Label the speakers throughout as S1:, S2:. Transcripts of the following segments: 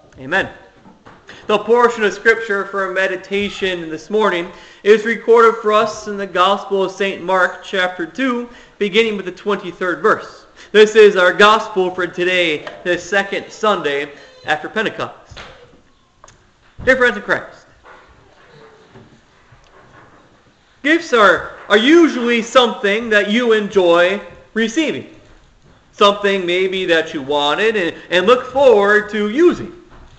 S1: Amen. The portion of Scripture for our meditation this morning is recorded for us in the Gospel of St. Mark, chapter 2, beginning with the 23rd verse. This is our Gospel for today, the second Sunday after Pentecost. Dear friends in Christ, gifts are usually something that you enjoy receiving. Something maybe that you wanted and look forward to using.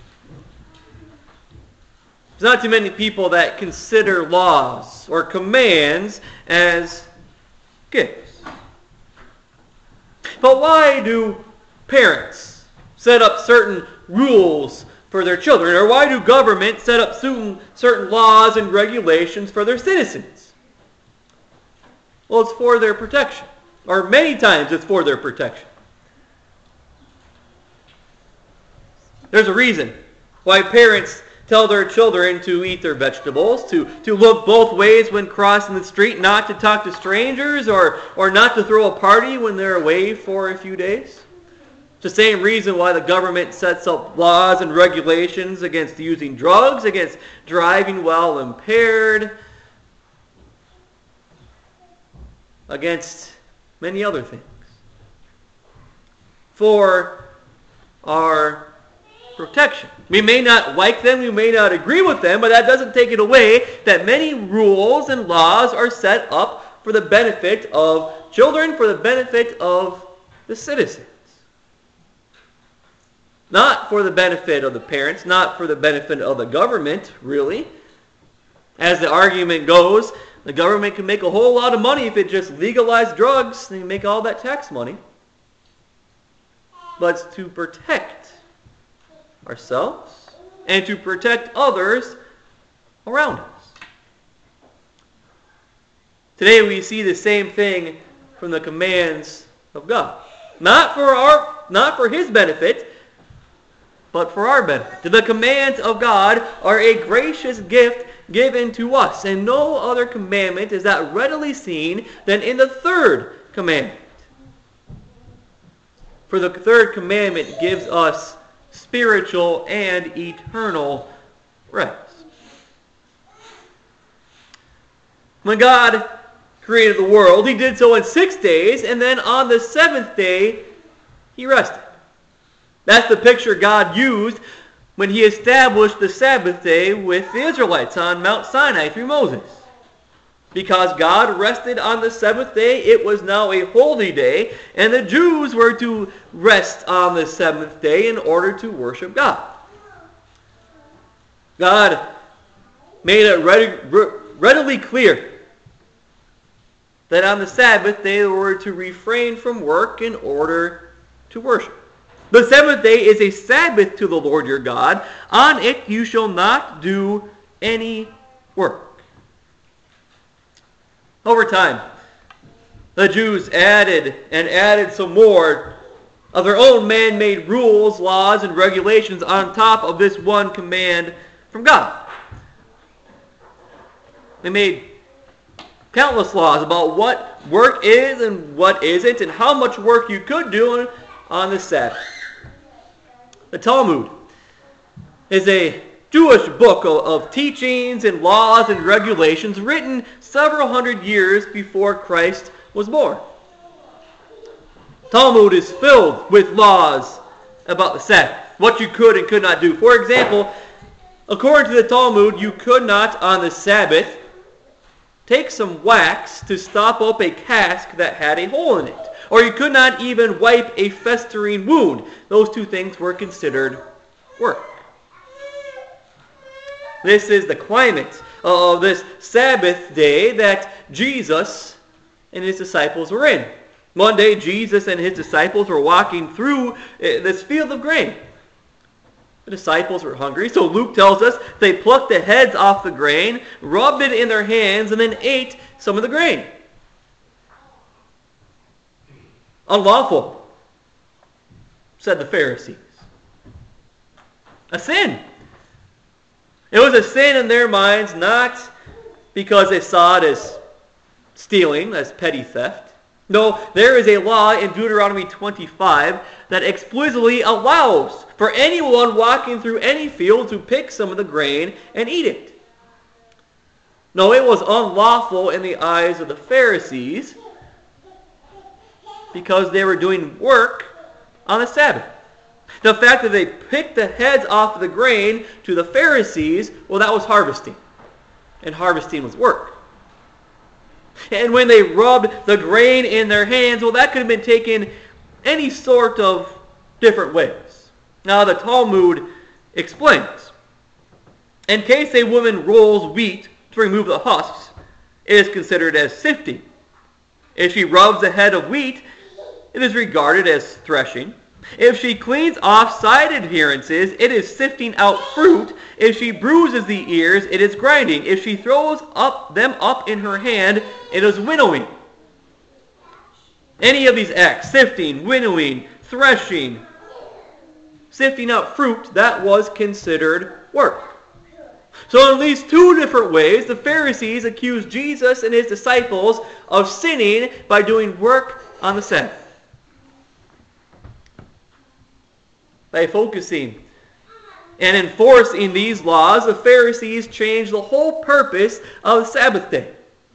S1: There's not too many people that consider laws or commands as gifts. But why do parents set up certain rules for their children? Or why do governments set up certain laws and regulations for their citizens? Well, it's for their protection. Or many times it's for their protection. There's a reason why parents tell their children to eat their vegetables, to look both ways when crossing the street, not to talk to strangers, or not to throw a party when they're away for a few days. It's the same reason why the government sets up laws and regulations against using drugs, against driving while impaired, against many other things. For our protection. We may not like them, we may not agree with them, but that doesn't take it away that many rules and laws are set up for the benefit of children, for the benefit of the citizens. Not for the benefit of the parents, not for the benefit of the government, really. As the argument goes, the government can make a whole lot of money if it just legalized drugs. They can make all that tax money. But it's to protect ourselves and to protect others around us. Today we see the same thing from the commands of God. Not for His benefit, but for our benefit. The commands of God are a gracious gift given to us, and no other commandment is that readily seen than in the third commandment. For the third commandment gives us spiritual and eternal rest. When God created the world, He did so in 6 days, and then on the seventh day, He rested. That's the picture God used when He established the Sabbath day with the Israelites on Mount Sinai through Moses. Because God rested on the seventh day, it was now a holy day, and the Jews were to rest on the seventh day in order to worship God. God made it readily clear that on the Sabbath day they were to refrain from work in order to worship. The seventh day is a Sabbath to the Lord your God. On it you shall not do any work. Over time, the Jews added some more of their own man-made rules, laws, and regulations on top of this one command from God. They made countless laws about what work is and what isn't, and how much work you could do on the Sabbath. The Talmud is a Jewish book of teachings and laws and regulations written several hundred years before Christ was born. Talmud is filled with laws about the Sabbath, what you could and could not do. For example, according to the Talmud, you could not on the Sabbath take some wax to stop up a cask that had a hole in it. Or you could not even wipe a festering wound. Those two things were considered work. This is the climate of this Sabbath day that Jesus and His disciples were in. One day, Jesus and His disciples were walking through this field of grain. The disciples were hungry, so Luke tells us they plucked the heads off the grain, rubbed it in their hands, and then ate some of the grain. Unlawful, said the Pharisees. A sin. It was a sin in their minds, not because they saw it as stealing, as petty theft, No, there is a law in Deuteronomy 25 that explicitly allows for anyone walking through any field to pick some of the grain and eat it. No, it was unlawful in the eyes of the Pharisees because they were doing work on the Sabbath. The fact that they picked the heads off of the grain to the Pharisees, well, that was harvesting. And harvesting was work. And when they rubbed the grain in their hands, well, that could have been taken any sort of different ways. Now, the Talmud explains, in case a woman rolls wheat to remove the husks, it is considered as sifting. If she rubs the head of wheat, it is regarded as threshing. If she cleans off side adherences, it is sifting out fruit. If she bruises the ears, it is grinding. If she throws them up in her hand, it is winnowing. Any of these acts, sifting, winnowing, threshing, sifting out fruit, that was considered work. So in at least two different ways, the Pharisees accused Jesus and his disciples of sinning by doing work on the Sabbath. By focusing and enforcing these laws, the Pharisees changed the whole purpose of the Sabbath day.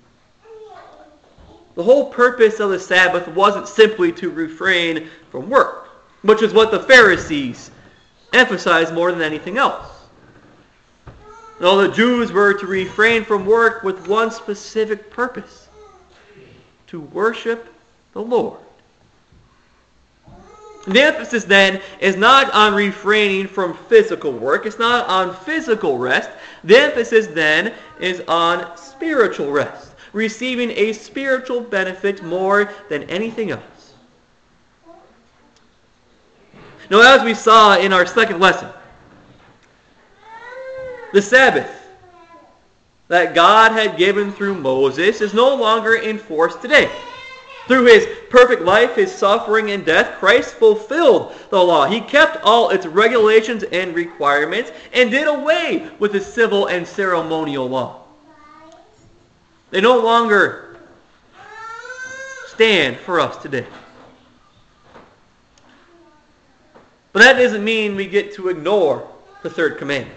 S1: The whole purpose of the Sabbath wasn't simply to refrain from work, which is what the Pharisees emphasized more than anything else. No, the Jews were to refrain from work with one specific purpose: to worship the Lord. The emphasis then is not on refraining from physical work. It's not on physical rest. The emphasis then is on spiritual rest, receiving a spiritual benefit more than anything else. Now, as we saw in our second lesson, the Sabbath that God had given through Moses is no longer enforced today. Through his perfect life, his suffering and death, Christ fulfilled the law. He kept all its regulations and requirements and did away with the civil and ceremonial law. They no longer stand for us today. But that doesn't mean we get to ignore the third commandment.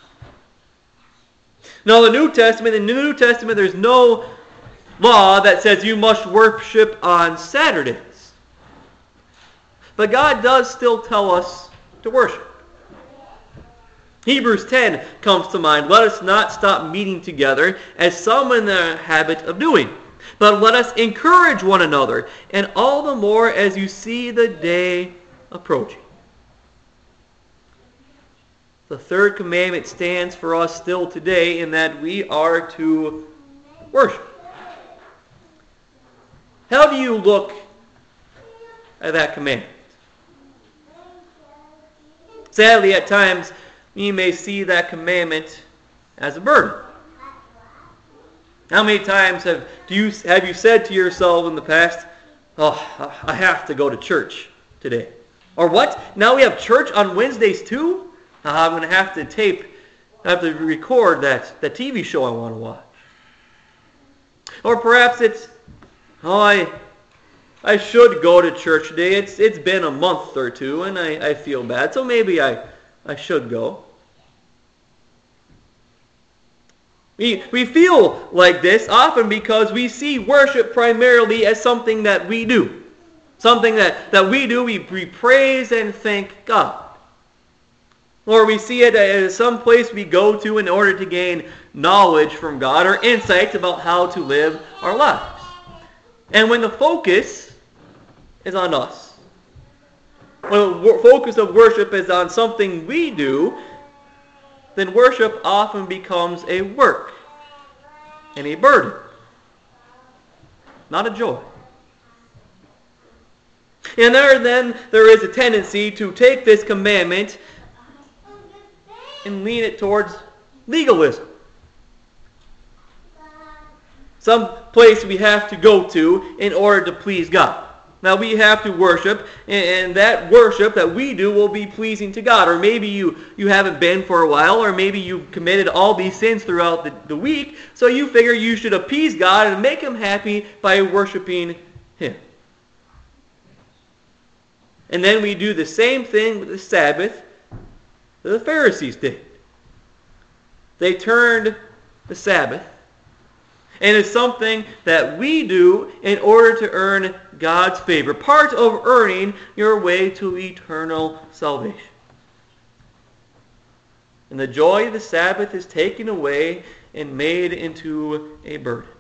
S1: Now, in the New Testament, there's no law that says you must worship on Saturdays. But God does still tell us to worship. Hebrews 10 comes to mind. Let us not stop meeting together as some in the habit of doing, but let us encourage one another, and all the more as you see the day approaching. The third commandment stands for us still today in that we are to worship. How do you look at that commandment? Sadly, at times, you may see that commandment as a burden. How many times have you said to yourself in the past, "Oh, I have to go to church today"? Or what? Now we have church on Wednesdays too? I'm going to have to record that TV show I want to watch. Or perhaps it's, I should go to church today. It's been a month or two and I feel bad, so maybe I should go. We feel like this often because we see worship primarily as something that we do. Something that we do, we praise and thank God. Or we see it as some place we go to in order to gain knowledge from God or insights about how to live our lives. And when the focus is on us, when the focus of worship is on something we do, then worship often becomes a work and a burden, not a joy. And there is a tendency to take this commandment and lean it towards legalism. Some place we have to go to in order to please God. Now we have to worship, and that worship that we do will be pleasing to God. Or maybe you haven't been for a while, or maybe you've committed all these sins throughout the week, so you figure you should appease God and make Him happy by worshiping Him. And then we do the same thing with the Sabbath that the Pharisees did. They turned the Sabbath, and it's something that we do in order to earn God's favor, part of earning your way to eternal salvation. And the joy of the Sabbath is taken away and made into a burden.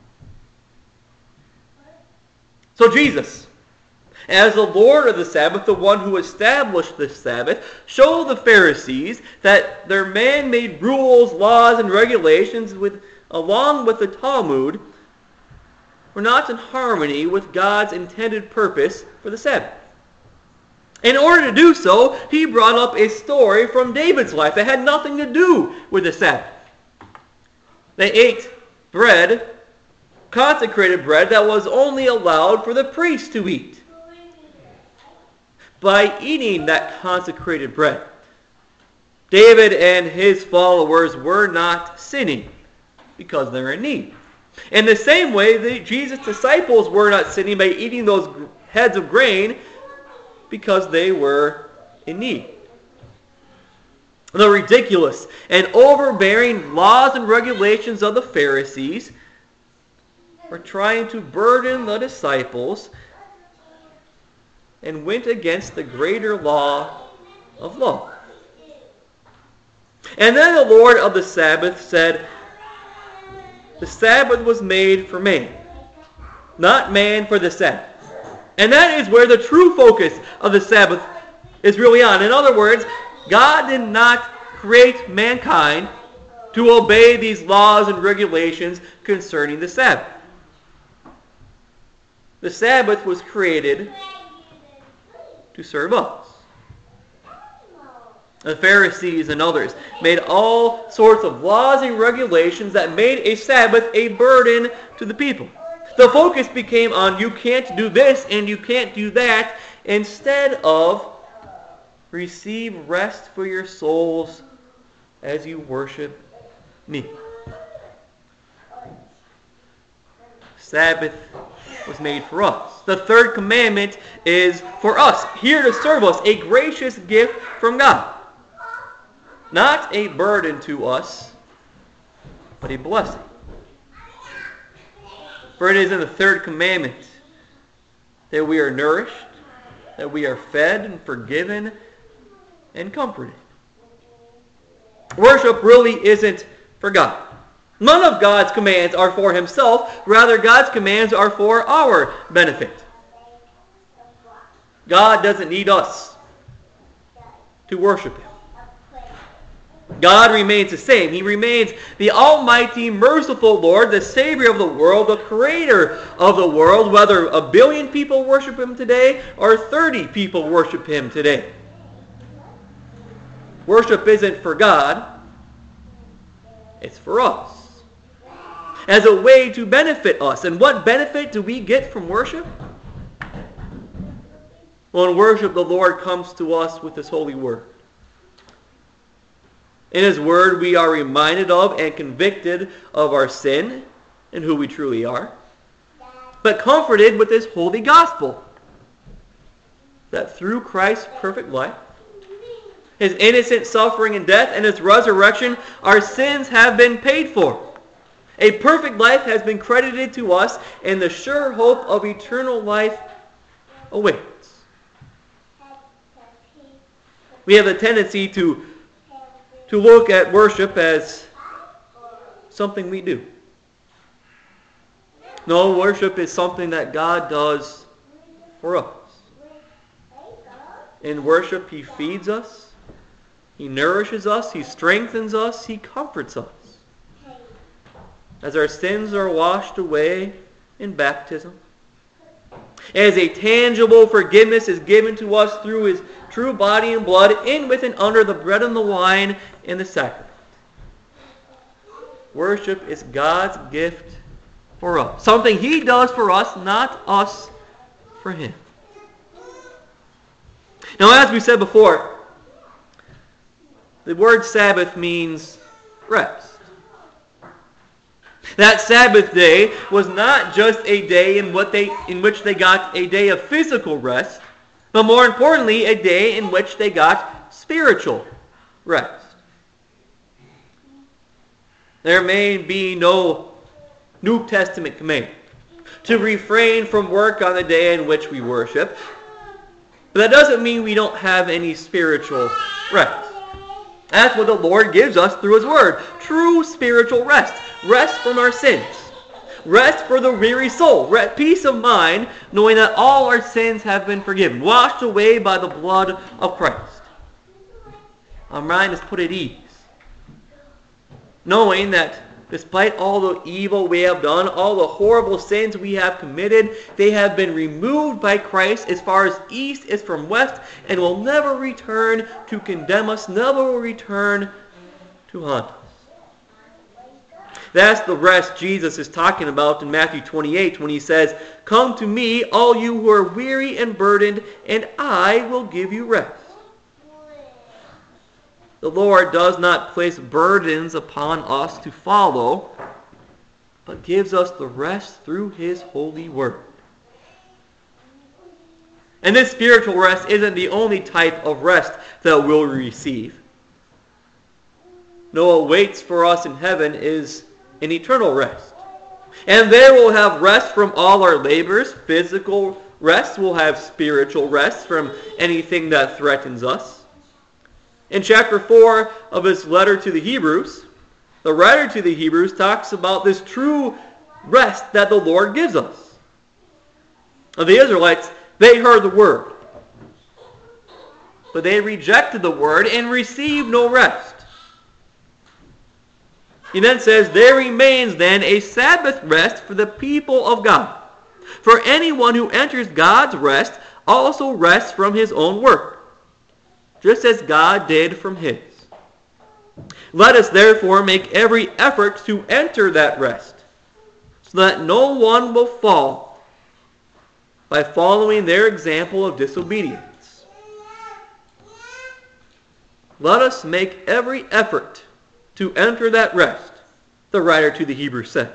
S1: So Jesus, as the Lord of the Sabbath, the one who established the Sabbath, showed the Pharisees that their man-made rules, laws, and regulations, along with the Talmud, were not in harmony with God's intended purpose for the Sabbath. In order to do so, he brought up a story from David's life that had nothing to do with the Sabbath. They ate bread, consecrated bread, that was only allowed for the priest to eat. By eating that consecrated bread, David and his followers were not sinning because they're in need. In the same way, Jesus' disciples were not sinning by eating those heads of grain because they were in need. The ridiculous and overbearing laws and regulations of the Pharisees were trying to burden the disciples and went against the greater law of love. And then the Lord of the Sabbath said, the Sabbath was made for man, not man for the Sabbath. And that is where the true focus of the Sabbath is really on. In other words, God did not create mankind to obey these laws and regulations concerning the Sabbath. The Sabbath was created to serve us. The Pharisees and others made all sorts of laws and regulations that made a Sabbath a burden to the people. The focus became on you can't do this and you can't do that, instead of receive rest for your souls as you worship me. Sabbath was made for us. The third commandment is for us, here to serve us, a gracious gift from God. Not a burden to us, but a blessing. For it is in the third commandment that we are nourished, that we are fed and forgiven and comforted. Worship really isn't for God. None of God's commands are for himself. Rather, God's commands are for our benefit. God doesn't need us to worship him. God remains the same. He remains the almighty, merciful Lord, the Savior of the world, the Creator of the world, whether 1 billion people worship him today or 30 people worship him today. Worship isn't for God. It's for us. As a way to benefit us. And what benefit do we get from worship? Well, in worship, the Lord comes to us with his holy word. In his word, we are reminded of and convicted of our sin and who we truly are, but comforted with his holy gospel, that through Christ's perfect life, his innocent suffering and death, and his resurrection, our sins have been paid for. A perfect life has been credited to us, and the sure hope of eternal life awaits. We have a tendency to look at worship as something we do. No, worship is something that God does for us. In worship, he feeds us, he nourishes us, he strengthens us, he comforts us. As our sins are washed away in baptism, as a tangible forgiveness is given to us through his true body and blood, in, with, and under the bread and the wine and the sacrament. Worship is God's gift for us. Something he does for us, not us for him. Now, as we said before, the word Sabbath means rest. That Sabbath day was not just a day in which they got a day of physical rest, but more importantly, a day in which they got spiritual rest. There may be no New Testament command to refrain from work on the day in which we worship, but that doesn't mean we don't have any spiritual rest. That's what the Lord gives us through His Word. True spiritual rest. Rest from our sins. Rest for the weary soul. Peace of mind, knowing that all our sins have been forgiven, washed away by the blood of Christ. Our mind is put at ease, knowing that despite all the evil we have done, all the horrible sins we have committed, they have been removed by Christ as far as east is from west, and will never return to condemn us, never will return to haunt us. That's the rest Jesus is talking about in Matthew 28 when He says, "Come to me, all you who are weary and burdened, and I will give you rest." The Lord does not place burdens upon us to follow, but gives us the rest through His holy Word. And this spiritual rest isn't the only type of rest that we'll receive. No, what waits for us in heaven is an eternal rest. And there we'll have rest from all our labors, physical rest. We'll have spiritual rest from anything that threatens us. In chapter 4 of his letter to the Hebrews, the writer to the Hebrews talks about this true rest that the Lord gives us. The Israelites, they heard the word, but they rejected the word and received no rest. He then says, "There remains then a Sabbath rest for the people of God. For anyone who enters God's rest also rests from his own work, just as God did from His. Let us therefore make every effort to enter that rest, so that no one will fall by following their example of disobedience." Let us make every effort to enter that rest, the writer to the Hebrews says.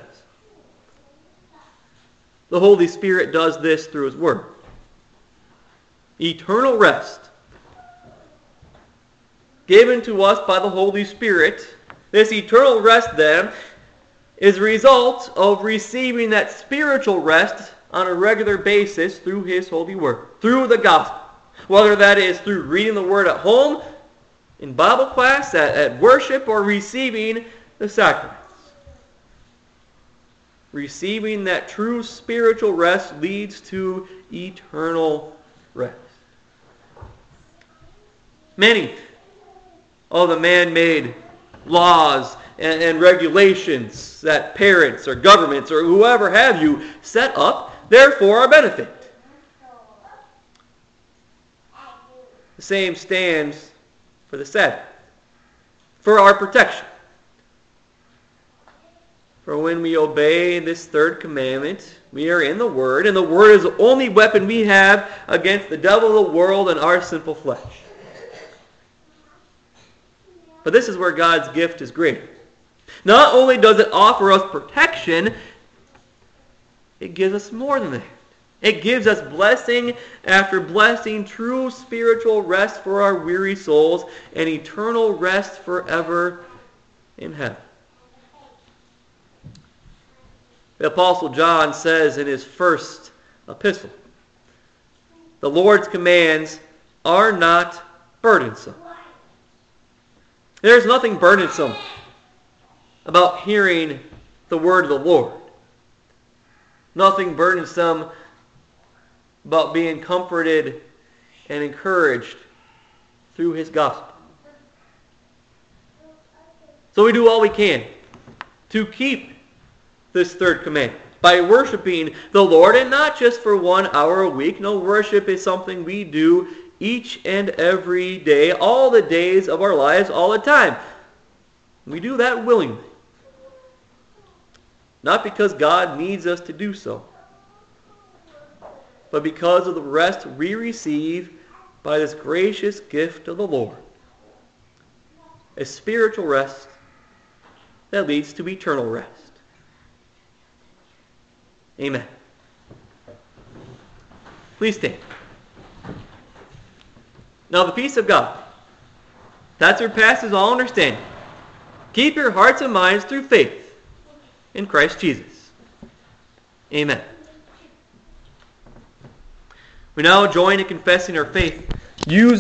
S1: The Holy Spirit does this through His Word. Eternal rest given to us by the Holy Spirit. This eternal rest, then, is a result of receiving that spiritual rest on a regular basis through His holy Word, through the gospel. Whether that is through reading the Word at home, in Bible class, at worship, or receiving the sacraments. Receiving that true spiritual rest leads to eternal rest. Many of the man-made laws and regulations that parents or governments or whoever have you set up, therefore, our benefit. The same stands for the Sabbath, for our protection. For when we obey this third commandment, we are in the Word, and the Word is the only weapon we have against the devil, the world, and our sinful flesh. But this is where God's gift is great. Not only does it offer us protection, it gives us more than that. It gives us blessing after blessing, true spiritual rest for our weary souls, and eternal rest forever in heaven. The Apostle John says in his first epistle, "The Lord's commands are not burdensome." There's nothing burdensome about hearing the word of the Lord. Nothing burdensome about being comforted and encouraged through His gospel. So we do all we can to keep this third commandment by worshiping the Lord, and not just for 1 hour a week. No, worship is something we do each and every day, all the days of our lives, all the time. We do that willingly. Not because God needs us to do so, but because of the rest we receive by this gracious gift of the Lord. A spiritual rest that leads to eternal rest. Amen. Please stand. Now the peace of God, that surpasses all understanding, keep your hearts and minds through faith in Christ Jesus. Amen. We now join in confessing our faith. Use